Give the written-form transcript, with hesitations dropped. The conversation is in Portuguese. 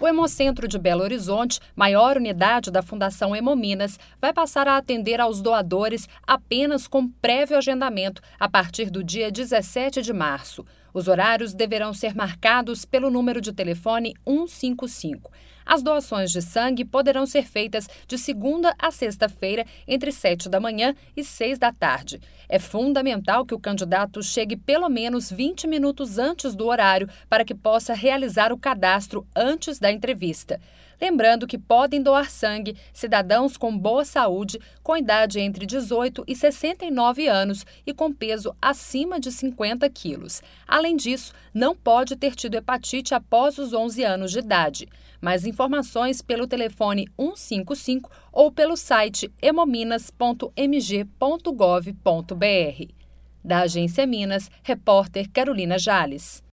O Hemocentro de Belo Horizonte, maior unidade da Fundação Hemominas, vai passar a atender aos doadores apenas com prévio agendamento a partir do dia 17 de março. Os horários deverão ser marcados pelo número de telefone 155. As doações de sangue poderão ser feitas de segunda a sexta-feira, entre 7 da manhã e 6 da tarde. É fundamental que o candidato chegue pelo menos 20 minutos antes do horário para que possa realizar o cadastro antes da entrevista. Lembrando que podem doar sangue cidadãos com boa saúde, com idade entre 18 e 69 anos e com peso acima de 50 quilos. Além disso, não pode ter tido hepatite após os 11 anos de idade. Mais informações pelo telefone 155 ou pelo site hemominas.mg.gov.br. Da Agência Minas, repórter Carolina Jales.